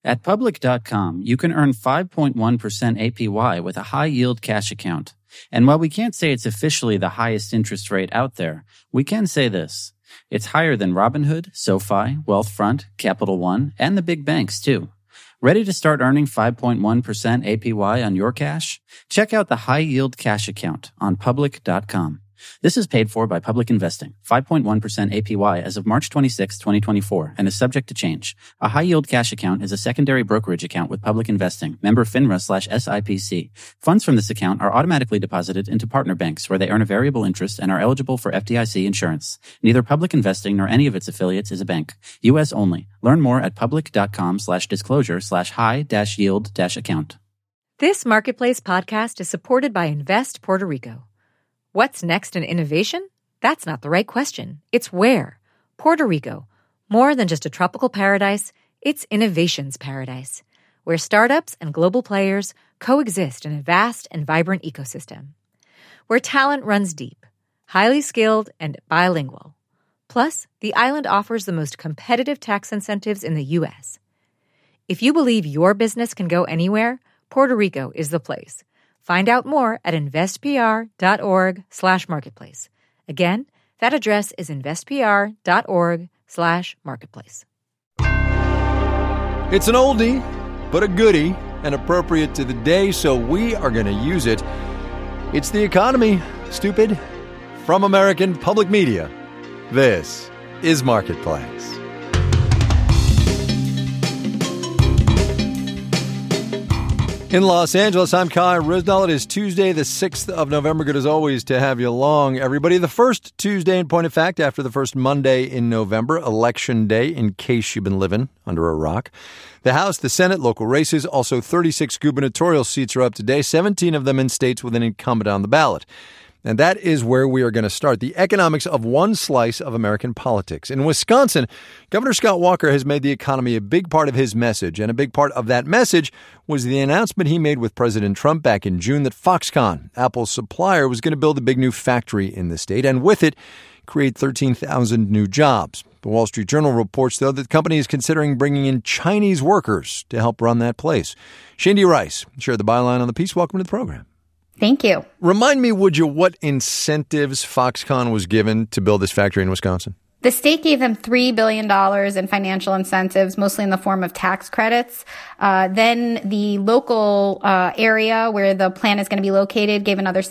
At Public.com, you can earn 5.1% APY with a high-yield cash account. And while we can't say it's officially the highest interest rate out there, we can say this. It's higher than Robinhood, SoFi, Wealthfront, Capital One, and the big banks, too. Ready to start earning 5.1% APY on your cash? Check out the high-yield cash account on Public.com. This is paid for by Public Investing, 5.1% APY as of March 26, 2024, and is subject to change. A high-yield cash account is a secondary brokerage account with Public Investing, member FINRA/SIPC. Funds from this account are automatically deposited into partner banks where they earn a variable interest and are eligible for FDIC insurance. Neither Public Investing nor any of its affiliates is a bank. U.S. only. Learn more at public.com/disclosure/high-yield-account. This Marketplace podcast is supported by Invest Puerto Rico. What's next in innovation? That's not the right question. It's where. Puerto Rico. More than just a tropical paradise, it's innovation's paradise, where startups and global players coexist in a vast and vibrant ecosystem. Where talent runs deep, highly skilled, and bilingual. Plus, the island offers the most competitive tax incentives in the U.S. If you believe your business can go anywhere, Puerto Rico is the place. Find out more at investpr.org/marketplace. Again, that address is investpr.org/marketplace. It's an oldie, but a goodie, and appropriate to the day, so we are going to use it. It's the economy, stupid. From American Public Media, this is Marketplace. In Los Angeles, I'm Kai Ryssdal. It is Tuesday, the 6th of November. Good as always to have you along, everybody. The first Tuesday, in point of fact, after the first Monday in November, Election Day, in case you've been living under a rock. The House, the Senate, local races, also 36 gubernatorial seats are up today, 17 of them in states with an incumbent on the ballot. And that is where we are going to start, the economics of one slice of American politics. In Wisconsin, Governor Scott Walker has made the economy a big part of his message, and a big part of that message was the announcement he made with President Trump back in June that Foxconn, Apple's supplier, was going to build a big new factory in the state, and with it, create 13,000 new jobs. The Wall Street Journal reports, though, that the company is considering bringing in Chinese workers to help run that place. Shandy Rice shared the byline on the piece. Welcome to the program. Thank you. Remind me, would you, what incentives Foxconn was given to build this factory in Wisconsin? The state gave them $3 billion in financial incentives, mostly in the form of tax credits. Then the local area where the plant is going to be located gave another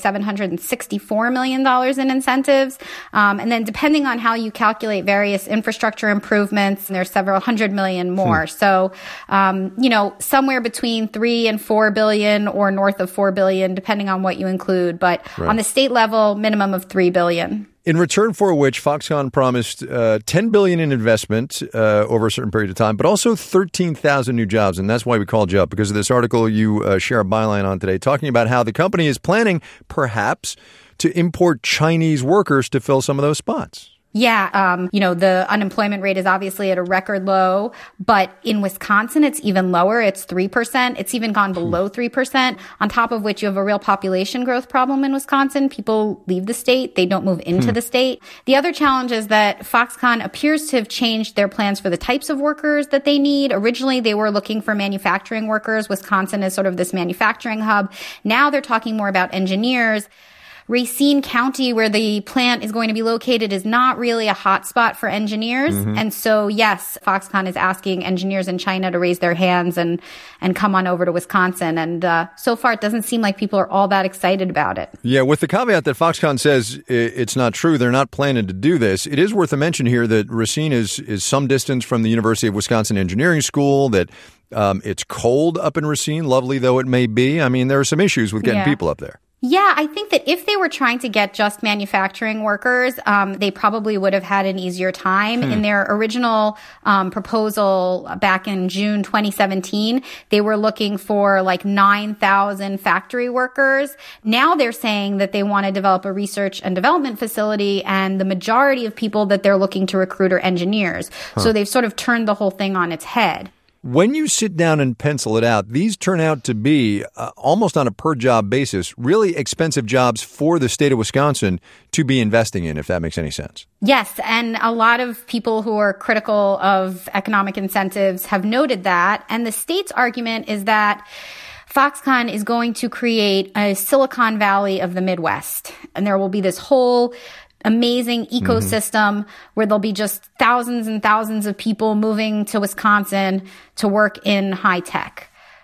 $764 million in incentives. And then depending on how you calculate various infrastructure improvements, there's several hundred million more. So, somewhere between 3 and 4 billion or north of 4 billion, depending on what you include. But on the state level, minimum of 3 billion. In return for which Foxconn promised $10 billion in investment over a certain period of time, but also 13,000 new jobs. And that's why we called you up, because of this article you share a byline on today, talking about how the company is planning, perhaps, to import Chinese workers to fill some of those spots. Yeah, the unemployment rate is obviously at a record low, but in Wisconsin, it's even lower. It's 3%. It's even gone below 3%, on top of which you have a real population growth problem in Wisconsin. People leave the state. They don't move into the state. The other challenge is that Foxconn appears to have changed their plans for the types of workers that they need. Originally, they were looking for manufacturing workers. Wisconsin is sort of this manufacturing hub. Now they're talking more about engineers. Racine County, where the plant is going to be located, is not really a hot spot for engineers. And so, yes, Foxconn is asking engineers in China to raise their hands and come on over to Wisconsin. And so far, it doesn't seem like people are all that excited about it. Yeah, with the caveat that Foxconn says it's not true, they're not planning to do this. It is worth a mention here that Racine is some distance from the University of Wisconsin Engineering School, that it's cold up in Racine, lovely though it may be. I mean, there are some issues with getting people up there. Yeah, I think that if they were trying to get just manufacturing workers, they probably would have had an easier time. In their original proposal back in June 2017, they were looking for like 9,000 factory workers. Now they're saying that they want to develop a research and development facility, and the majority of people that they're looking to recruit are engineers. So they've sort of turned the whole thing on its head. When you sit down and pencil it out, these turn out to be almost on a per-job basis, really expensive jobs for the state of Wisconsin to be investing in, if that makes any sense. Yes, and a lot of people who are critical of economic incentives have noted that. And the state's argument is that Foxconn is going to create a Silicon Valley of the Midwest. And there will be this whole amazing ecosystem where there'll be just thousands and thousands of people moving to Wisconsin to work in high tech.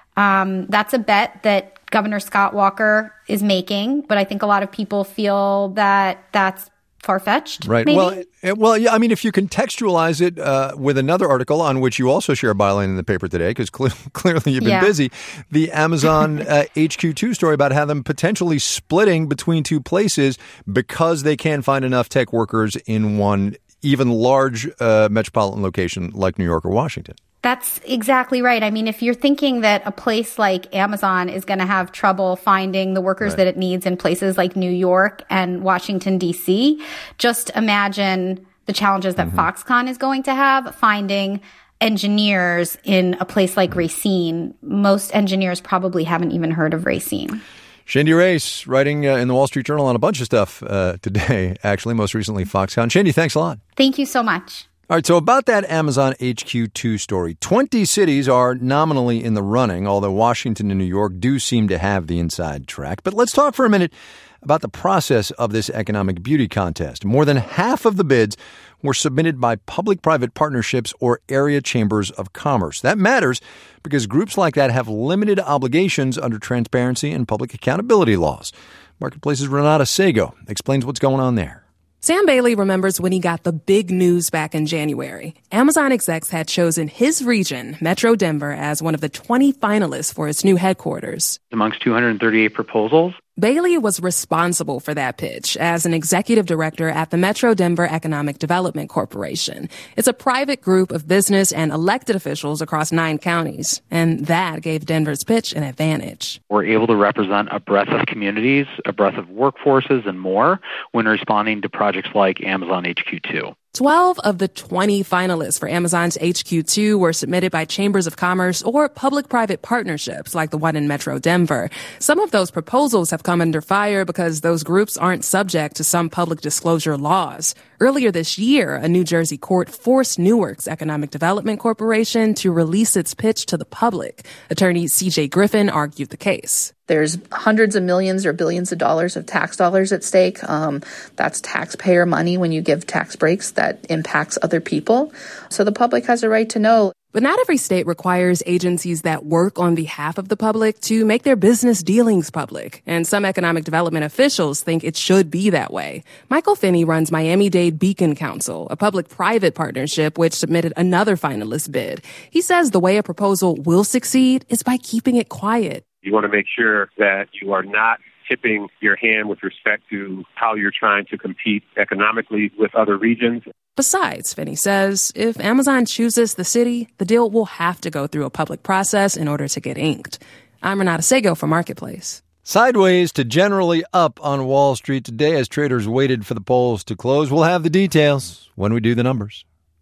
That's a bet that Governor Scott Walker is making, but I think a lot of people feel that that's far-fetched. Right. Maybe? Well, yeah. I mean, if you contextualize it with another article on which you also share a byline in the paper today, because clearly you've been busy, the Amazon HQ2 story about how them potentially splitting between two places because they can't find enough tech workers in one even large metropolitan location like New York or Washington. That's exactly right. I mean, if you're thinking that a place like Amazon is going to have trouble finding the workers that it needs in places like New York and Washington, D.C., just imagine the challenges that Foxconn is going to have finding engineers in a place like Racine. Most engineers probably haven't even heard of Racine. Shandy Race, writing in the Wall Street Journal on a bunch of stuff today, actually, most recently Foxconn. Shandy, thanks a lot. Thank you so much. All right, so about that Amazon HQ2 story, 20 cities are nominally in the running, although Washington and New York do seem to have the inside track. But let's talk for a minute about the process of this economic beauty contest. More than half of the bids were submitted by public-private partnerships or area chambers of commerce. That matters because groups like that have limited obligations under transparency and public accountability laws. Marketplace's Renata Sego explains what's going on there. Sam Bailey remembers when he got the big news back in January. Amazon execs had chosen his region, Metro Denver, as one of the 20 finalists for its new headquarters. Amongst 238 proposals, Bailey was responsible for that pitch as an executive director at the Metro Denver Economic Development Corporation. It's a private group of business and elected officials across 9 counties, and that gave Denver's pitch an advantage. we're able to represent a breadth of communities, a breadth of workforces, and more when responding to projects like Amazon HQ2. 12 of the 20 finalists for Amazon's HQ2 were submitted by chambers of commerce or public-private partnerships like the one in Metro Denver. Some of those proposals have come under fire because those groups aren't subject to some public disclosure laws. Earlier this year, a New Jersey court forced Newark's Economic Development Corporation to release its pitch to the public. Attorney C.J. Griffin argued the case. There's hundreds of millions or billions of dollars of tax dollars at stake. That's taxpayer money when you give tax breaks that impacts other people. So the public has a right to know. But not every state requires agencies that work on behalf of the public to make their business dealings public. And some economic development officials think it should be that way. Michael Finney runs Miami-Dade Beacon Council, a public-private partnership which submitted another finalist bid. He says the way a proposal will succeed is by keeping it quiet. You want to make sure that you are not tipping your hand with respect to how you're trying to compete economically with other regions. Besides, Finney says, if Amazon chooses the city, the deal will have to go through a public process in order to get inked. I'm Renata Sego for Marketplace. Sideways to generally up on Wall Street today as traders waited for the polls to close. We'll have the details when we do the numbers.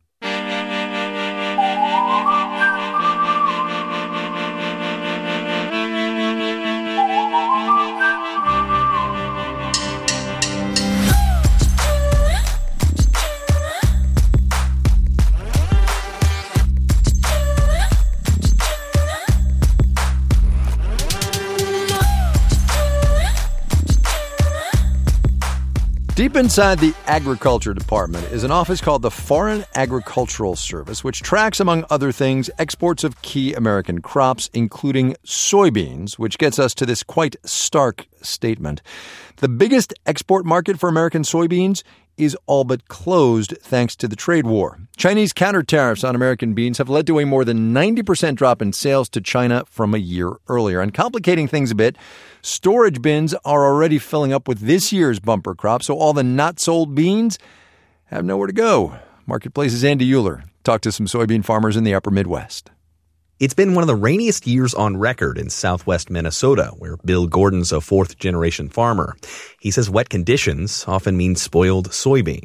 Deep inside the Agriculture Department is an office called the Foreign Agricultural Service, which tracks, among other things, exports of key American crops, including soybeans, which gets us to this quite stark statement. The biggest export market for American soybeans is all but closed thanks to the trade war. Chinese counter tariffs on American beans have led to a more than 90% drop in sales to China from a year earlier. And complicating things a bit, storage bins are already filling up with this year's bumper crop, so all the not sold beans have nowhere to go. Marketplace's Andy Euler talked to some soybean farmers in the upper Midwest. It's been one of the rainiest years on record in southwest Minnesota, where Bill Gordon's a fourth-generation farmer. He says wet conditions often mean spoiled soybeans.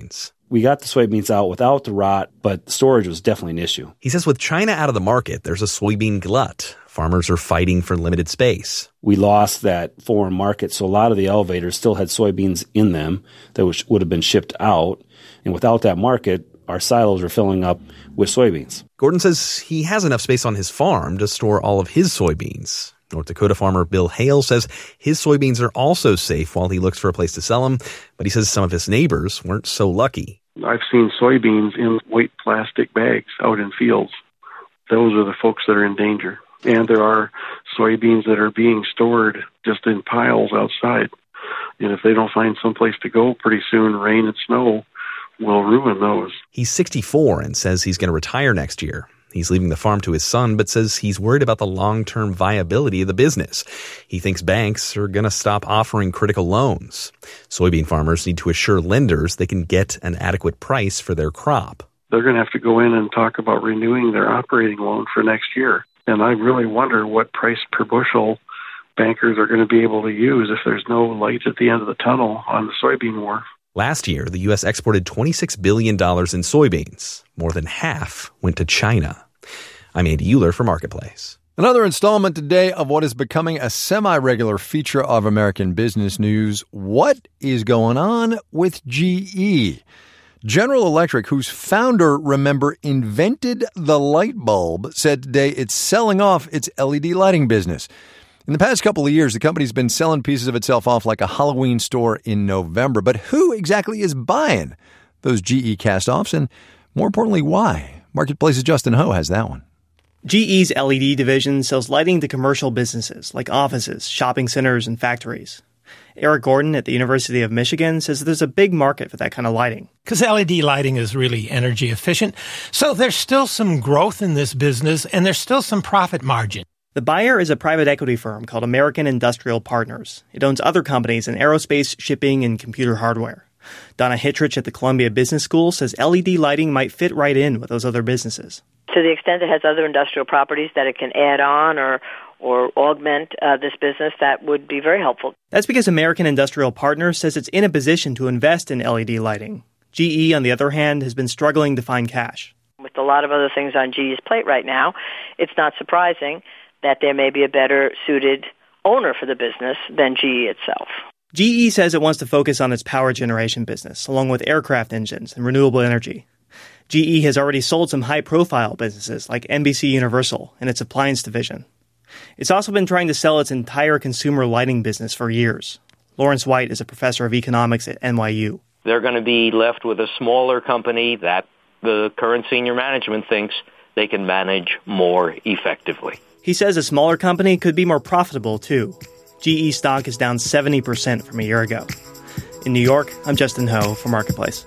We got the soybeans out without the rot, but storage was definitely an issue. He says with China out of the market, there's a soybean glut. Farmers are fighting for limited space. We lost that foreign market, so a lot of the elevators still had soybeans in them that would have been shipped out. And without that market, our silos are filling up with soybeans. Gordon says he has enough space on his farm to store all of his soybeans. North Dakota farmer Bill Hale says his soybeans are also safe while he looks for a place to sell them, but he says some of his neighbors weren't so lucky. I've seen soybeans in white plastic bags out in fields. Those are the folks that are in danger. And there are soybeans that are being stored just in piles outside. And if they don't find someplace to go pretty soon, rain and snow will ruin those. He's 64 and says he's going to retire next year. He's leaving the farm to his son, but says he's worried about the long-term viability of the business. He thinks banks are going to stop offering critical loans. Soybean farmers need to assure lenders they can get an adequate price for their crop. They're going to have to go in and talk about renewing their operating loan for next year. And I really wonder what price per bushel bankers are going to be able to use if there's no light at the end of the tunnel on the soybean war. Last year, the U.S. exported $26 billion in soybeans. More than half went to China. I'm Andy Euler for Marketplace. Another installment today of what is becoming a semi-regular feature of American business news. What is going on with GE? General Electric, whose founder, remember, invented the light bulb, said today it's selling off its LED lighting business. In the past couple of years, the company's been selling pieces of itself off like a Halloween store in November. But who exactly is buying those GE cast-offs? And more importantly, why? Marketplace's Justin Ho has that one. GE's LED division sells lighting to commercial businesses like offices, shopping centers, and factories. Eric Gordon at the University of Michigan says there's a big market for that kind of lighting. Because LED lighting is really energy efficient. So there's still some growth in this business, and there's still some profit margin. The buyer is a private equity firm called American Industrial Partners. It owns other companies in aerospace, shipping, and computer hardware. Donna Hittrich at the Columbia Business School says LED lighting might fit right in with those other businesses. To the extent it has other industrial properties that it can add on or augment this business, that would be very helpful. That's because American Industrial Partners says it's in a position to invest in LED lighting. GE, on the other hand, has been struggling to find cash. With a lot of other things on GE's plate right now, it's not surprising that there may be a better suited owner for the business than GE itself. GE says it wants to focus on its power generation business, along with aircraft engines and renewable energy. GE has already sold some high-profile businesses like NBC Universal and its appliance division. It's also been trying to sell its entire consumer lighting business for years. Lawrence White is a professor of economics at NYU. They're going to be left with a smaller company that the current senior management thinks they can manage more effectively. He says a smaller company could be more profitable, too. GE stock is down 70% from a year ago. In New York, I'm Justin Ho for Marketplace.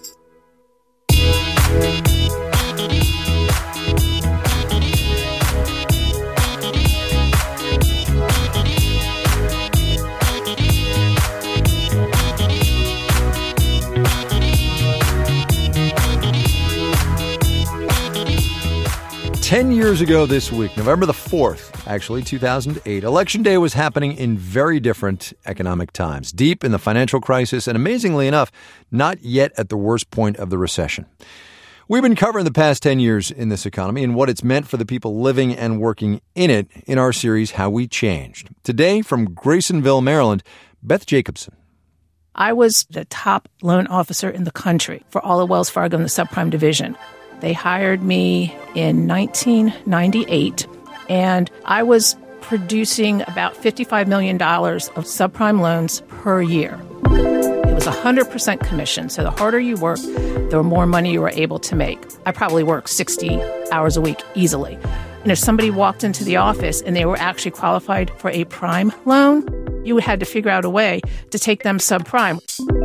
10 years ago this week, November the 4th, actually, 2008, Election Day was happening in very different economic times, deep in the financial crisis, and amazingly enough, not yet at the worst point of the recession. We've been covering the past 10 years in this economy and what it's meant for the people living and working in it in our series, How We Changed. Today, from Graysonville, Maryland, Beth Jacobson. I was the top loan officer in the country for all of Wells Fargo in the subprime division. They hired me in 1998, and I was producing about $55 million of subprime loans per year. It was 100% commission, so the harder you worked, the more money you were able to make. I probably worked 60 hours a week easily. And if somebody walked into the office and they were actually qualified for a prime loan, you had to figure out a way to take them subprime.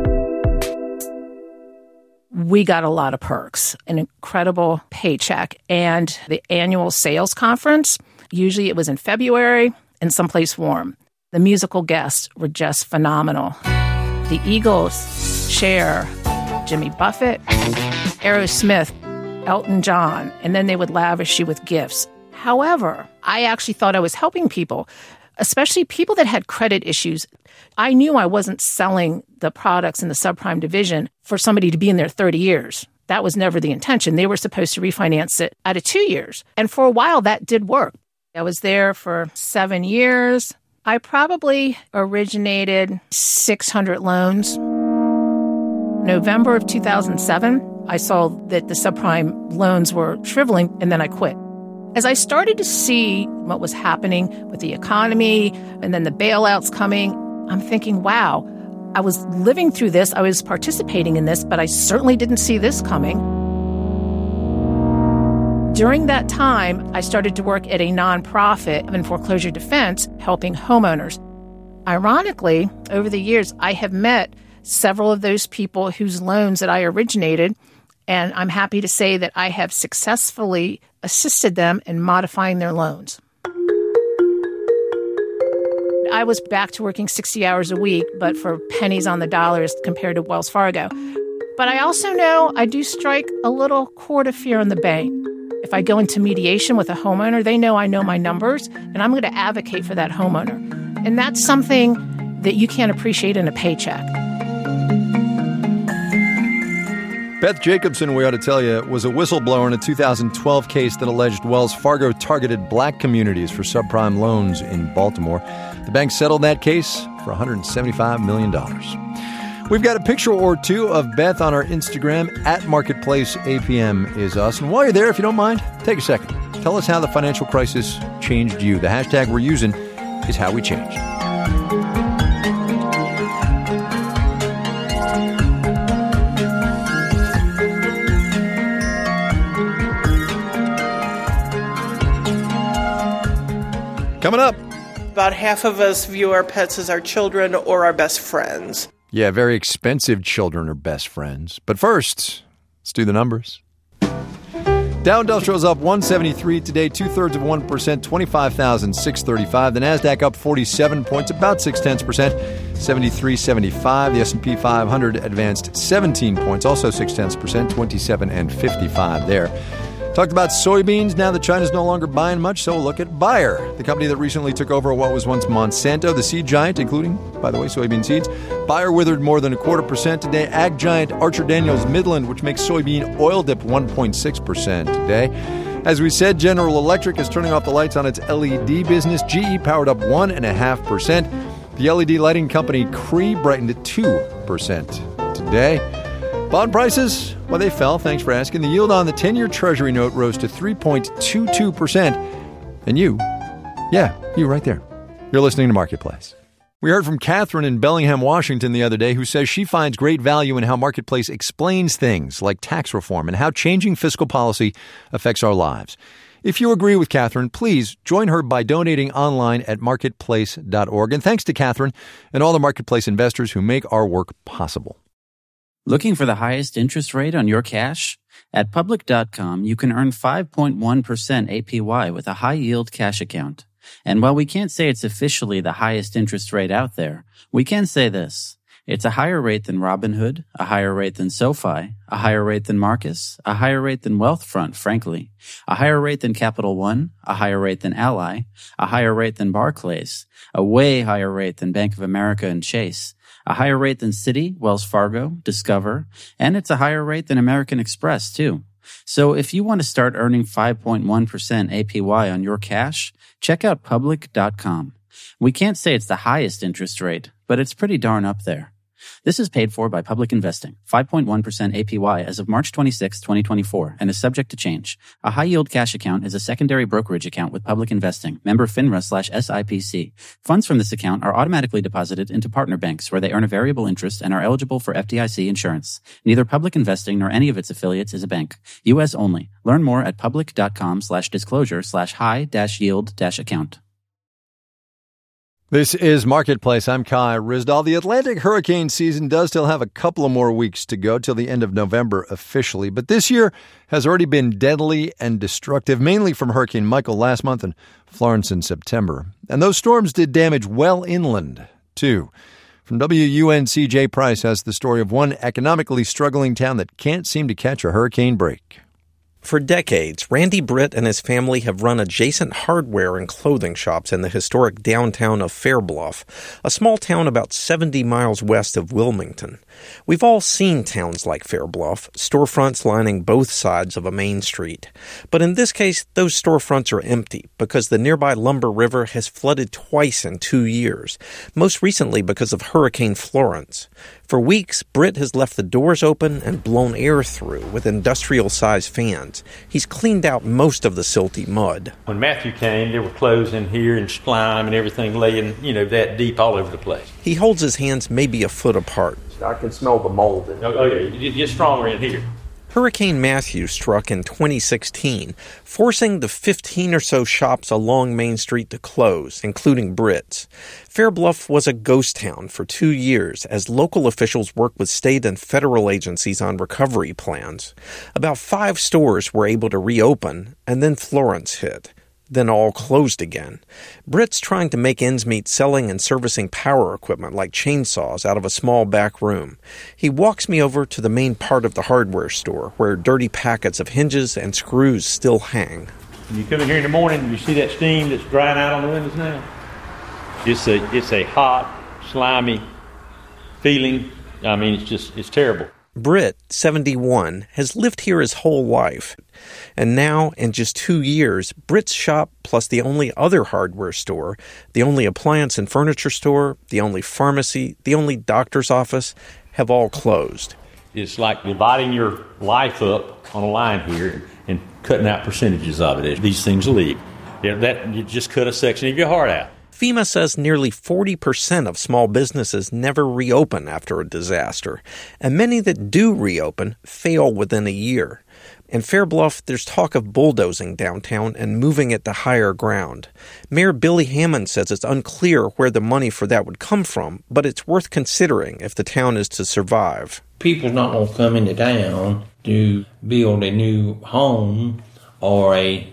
We got a lot of perks, an incredible paycheck, and the annual sales conference, usually it was in February and someplace warm. The musical guests were just phenomenal. The Eagles, Cher, Jimmy Buffett, Aerosmith, Elton John, and then they would lavish you with gifts. However, I actually thought I was helping people, especially people that had credit issues. I knew I wasn't selling the products in the subprime division for somebody to be in there 30 years. That was never the intention. They were supposed to refinance it out of 2 years. And for a while, that did work. I was there for 7 years. I probably originated 600 loans. November of 2007, I saw that the subprime loans were shriveling, and then I quit. As I started to see what was happening with the economy and then the bailouts coming, I'm thinking, wow, I was living through this. I was participating in this, but I certainly didn't see this coming. During that time, I started to work at a nonprofit in foreclosure defense, helping homeowners. Ironically, over the years, I have met several of those people whose loans that I originated, and I'm happy to say that I have successfully assisted them in modifying their loans. I was back to working 60 hours a week, but for pennies on the dollars compared to Wells Fargo. But I also know I do strike a little chord of fear in the bank. If I go into mediation with a homeowner, they know I know my numbers, and I'm going to advocate for that homeowner. And that's something that you can't appreciate in a paycheck. Beth Jacobson, we ought to tell you, was a whistleblower in a 2012 case that alleged Wells Fargo targeted black communities for subprime loans in Baltimore. The bank settled that case for $175 million. We've got a picture or two of Beth on our Instagram, @MarketplaceAPM is us. And while you're there, if you don't mind, take a second. Tell us how the financial crisis changed you. The hashtag we're using is How We Changed. Coming up. About half of us view our pets as our children or our best friends. Yeah, very expensive children are best friends. But first, let's do the numbers. Dow Industrial's up 173 today, 2/3 of 1%, 25,635. The NASDAQ up 47 points, about 0.6%, 73.75. The S&P 500 advanced 17 points, also 0.6%, 27.55 there. Talked about soybeans. Now that China's no longer buying much, so we'll look at Bayer, the company that recently took over what was once Monsanto, the seed giant, including, by the way, soybean seeds. Bayer withered more than 0.25% today. Ag giant Archer Daniels Midland, which makes soybean oil, dipped 1.6% today. As we said, General Electric is turning off the lights on its LED business. GE powered up 1.5%. The LED lighting company Cree brightened at 2% today. Bond prices, well, they fell. Thanks for asking. The yield on the 10-year Treasury note rose to 3.22%. And you right there. You're listening to Marketplace. We heard from Catherine in Bellingham, Washington the other day, who says she finds great value in how Marketplace explains things like tax reform and how changing fiscal policy affects our lives. If you agree with Catherine, please join her by donating online at marketplace.org. And thanks to Catherine and all the Marketplace investors who make our work possible. Looking for the highest interest rate on your cash? At Public.com, you can earn 5.1% APY with a high-yield cash account. And while we can't say it's officially the highest interest rate out there, we can say this. It's a higher rate than Robinhood, a higher rate than SoFi, a higher rate than Marcus, a higher rate than Wealthfront, frankly, a higher rate than Capital One, a higher rate than Ally, a higher rate than Barclays, a way higher rate than Bank of America and Chase, a higher rate than Citi, Wells Fargo, Discover, and it's a higher rate than American Express, too. So if you want to start earning 5.1% APY on your cash, check out Public.com. We can't say it's the highest interest rate, but it's pretty darn up there. This is paid for by Public Investing, 5.1% APY as of March 26, 2024, and is subject to change. A high-yield cash account is a secondary brokerage account with Public Investing, member FINRA/SIPC. Funds from this account are automatically deposited into partner banks where they earn a variable interest and are eligible for FDIC insurance. Neither Public Investing nor any of its affiliates is a bank. U.S. only. Learn more at public.com/disclosure/high-yield-account. This is Marketplace. I'm Kai Ryssdal. The Atlantic hurricane season does still have a couple of more weeks to go till the end of November officially, but this year has already been deadly and destructive, mainly from Hurricane Michael last month and Florence in September. And those storms did damage well inland, too. From WUNC, Jay Price has the story of one economically struggling town that can't seem to catch a hurricane break. For decades, Randy Britt and his family have run adjacent hardware and clothing shops in the historic downtown of Fair Bluff, a small town about 70 miles west of Wilmington. We've all seen towns like Fair Bluff, storefronts lining both sides of a main street. But in this case, those storefronts are empty because the nearby Lumber River has flooded twice in 2 years, most recently because of Hurricane Florence. For weeks, Britt has left the doors open and blown air through with industrial-sized fans. He's cleaned out most of the silty mud. When Matthew came, there were clothes in here and slime and everything laying, that deep all over the place. He holds his hands maybe a foot apart. I can smell the mold. Oh yeah, it gets stronger in here. Hurricane Matthew struck in 2016, forcing the 15 or so shops along Main Street to close, including Britt's. Fair Bluff was a ghost town for 2 years as local officials worked with state and federal agencies on recovery plans. About 5 stores were able to reopen, and then Florence hit. Then all closed again. Britt's trying to make ends meet selling and servicing power equipment like chainsaws out of a small back room. He walks me over to the main part of the hardware store where dirty packets of hinges and screws still hang. When you come in here in the morning, you see that steam that's drying out on the windows now? It's a hot, slimy feeling. I mean, it's terrible. Britt, 71, has lived here his whole life. And now, in just 2 years, Britt's shop plus the only other hardware store, the only appliance and furniture store, the only pharmacy, the only doctor's office, have all closed. It's like dividing your life up on a line here and cutting out percentages of it as these things leave. You just cut a section of your heart out. FEMA says nearly 40% of small businesses never reopen after a disaster, and many that do reopen fail within a year. In Fair Bluff, there's talk of bulldozing downtown and moving it to higher ground. Mayor Billy Hammond says it's unclear where the money for that would come from, but it's worth considering if the town is to survive. People's not going to come into town to build a new home or a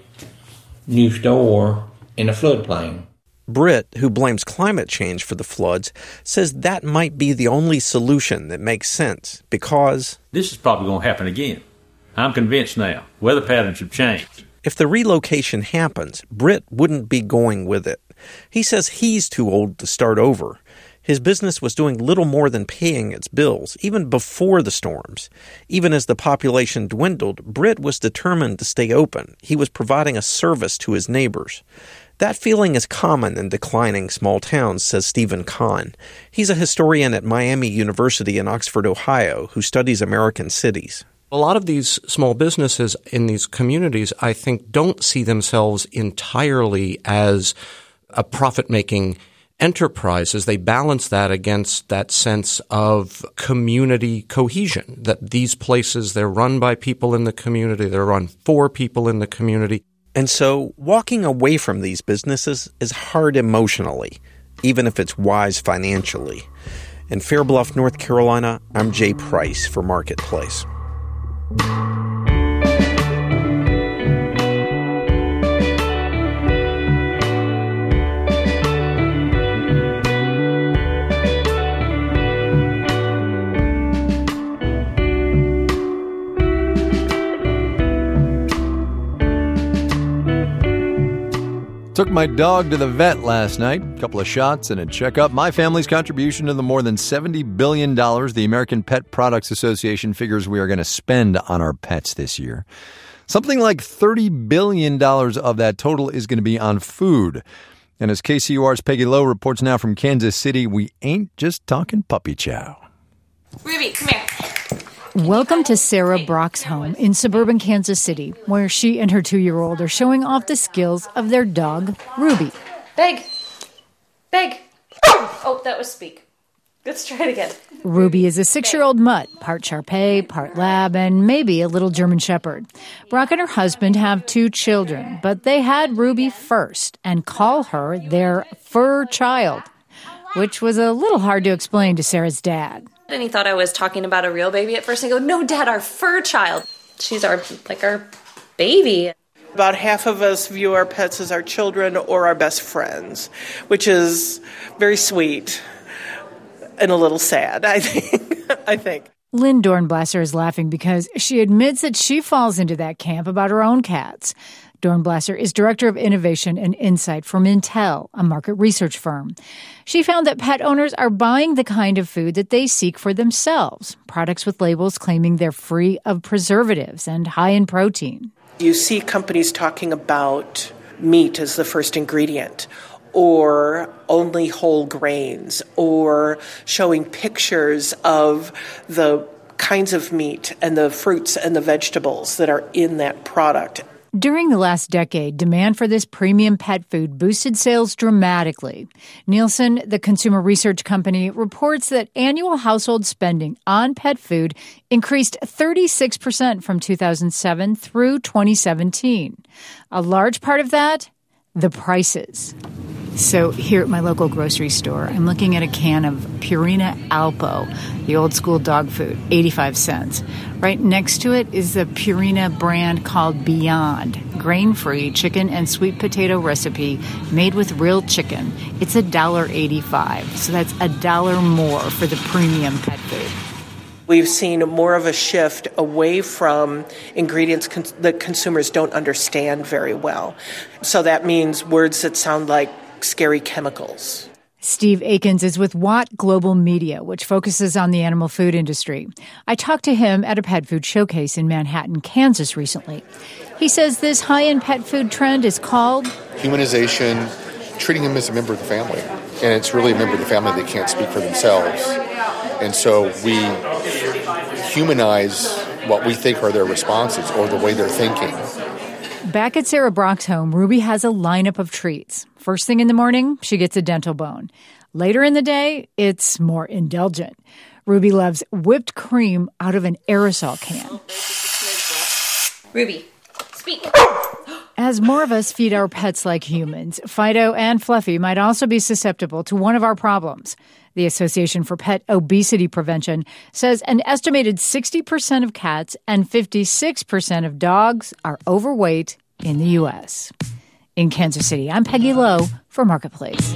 new store in a floodplain. Britt, who blames climate change for the floods, says that might be the only solution that makes sense because this is probably going to happen again. I'm convinced now. Weather patterns have changed. If the relocation happens, Britt wouldn't be going with it. He says he's too old to start over. His business was doing little more than paying its bills, even before the storms. Even as the population dwindled, Britt was determined to stay open. He was providing a service to his neighbors. That feeling is common in declining small towns, says Stephen Kahn. He's a historian at Miami University in Oxford, Ohio, who studies American cities. A lot of these small businesses in these communities, I think, don't see themselves entirely as a profit-making enterprise as they balance that against that sense of community cohesion, that these places, they're run by people in the community, they're run for people in the community. And so walking away from these businesses is hard emotionally, even if it's wise financially. In Fair Bluff, North Carolina, I'm Jay Price for Marketplace. Took my dog to the vet last night. A couple of shots and a checkup. My family's contribution to the more than $70 billion the American Pet Products Association figures we are going to spend on our pets this year. Something like $30 billion of that total is going to be on food. And as KCUR's Peggy Lowe reports now from Kansas City, we ain't just talking puppy chow. Ruby, come here. Welcome to Sarah Brock's home in suburban Kansas City, where she and her 2-year-old are showing off the skills of their dog, Ruby. Beg. Oh, that was speak. Let's try it again. Ruby is a 6-year-old mutt, part Shar-Pei, part lab, and maybe a little German shepherd. Brock and her husband have 2 children, but they had Ruby first and call her their fur child, which was a little hard to explain to Sarah's dad. And he thought I was talking about a real baby at first. I go, no, Dad, our fur child. She's our baby. About half of us view our pets as our children or our best friends, which is very sweet and a little sad, I think. Lynn Dornblasser is laughing because she admits that she falls into that camp about her own cats. Dornblasser is Director of Innovation and Insight for Mintel, a market research firm. She found that pet owners are buying the kind of food that they seek for themselves, products with labels claiming they're free of preservatives and high in protein. You see companies talking about meat as the first ingredient, or only whole grains, or showing pictures of the kinds of meat and the fruits and the vegetables that are in that product. During the last decade, demand for this premium pet food boosted sales dramatically. Nielsen, the consumer research company, reports that annual household spending on pet food increased 36% from 2007 through 2017. A large part of that, the prices. So here at my local grocery store, I'm looking at a can of Purina Alpo, the old school dog food, 85 cents. Right next to it is the Purina brand called Beyond, grain-free chicken and sweet potato recipe made with real chicken. It's $1.85, so that's $1 more for the premium pet food. We've seen more of a shift away from ingredients that consumers don't understand very well. So that means words that sound like scary chemicals. Steve Akins is with Watt Global Media, which focuses on the animal food industry. I talked to him at a pet food showcase in Manhattan, Kansas recently. He says this high-end pet food trend is called humanization, treating them as a member of the family. And it's really a member of the family that can't speak for themselves. And so we humanize what we think are their responses or the way they're thinking. Back at Sarah Brock's home, Ruby has a lineup of treats. First thing in the morning, she gets a dental bone. Later in the day, it's more indulgent. Ruby loves whipped cream out of an aerosol can. Ruby, speak. As more of us feed our pets like humans, Fido and Fluffy might also be susceptible to one of our problems. The Association for Pet Obesity Prevention says an estimated 60% of cats and 56% of dogs are overweight in the U.S. In Kansas City, I'm Peggy Lowe for Marketplace.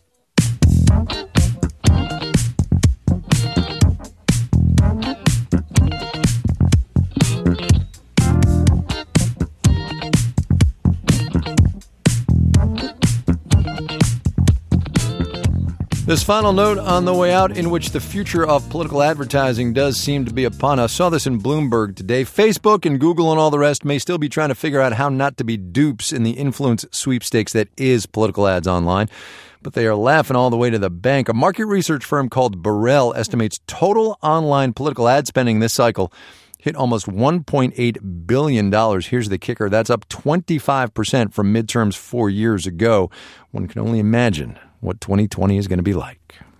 This final note on the way out, in which the future of political advertising does seem to be upon us. Saw this in Bloomberg today. Facebook and Google and all the rest may still be trying to figure out how not to be dupes in the influence sweepstakes that is political ads online. But they are laughing all the way to the bank. A market research firm called Burrell estimates total online political ad spending this cycle hit almost $1.8 billion. Here's the kicker. That's up 25% from midterms 4 years ago. One can only imagine what 2020 is going to be like.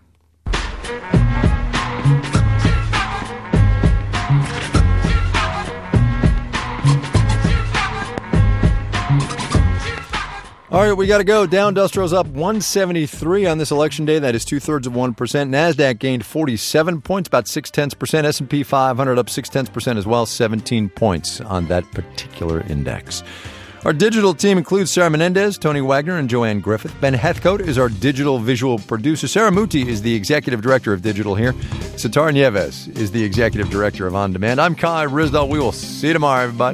All right, we got to go. Dow Industrial's up 173 on this election day. That is 2/3%. NASDAQ gained 47 points, about 0.6%. S&P 500 up 0.6% as well, 17 points on that particular index. Our digital team includes Sarah Menendez, Tony Wagner, and Joanne Griffith. Ben Heathcote is our digital visual producer. Sarah Muti is the executive director of digital here. Sitar Nieves is the executive director of On Demand. I'm Kai Ryssdal. We will see you tomorrow, everybody.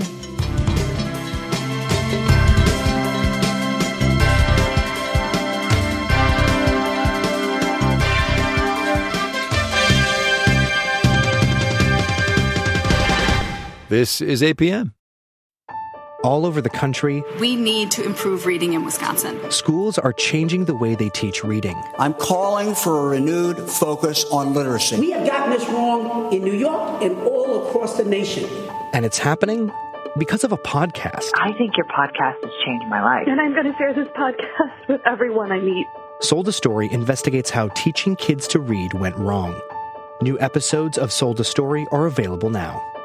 This is APM. All over the country, we need to improve reading in Wisconsin. Schools are changing the way they teach reading. I'm calling for a renewed focus on literacy. We have gotten this wrong in New York and all across the nation. And it's happening because of a podcast. I think your podcast has changed my life. And I'm going to share this podcast with everyone I meet. Sold a Story investigates how teaching kids to read went wrong. New episodes of Sold a Story are available now.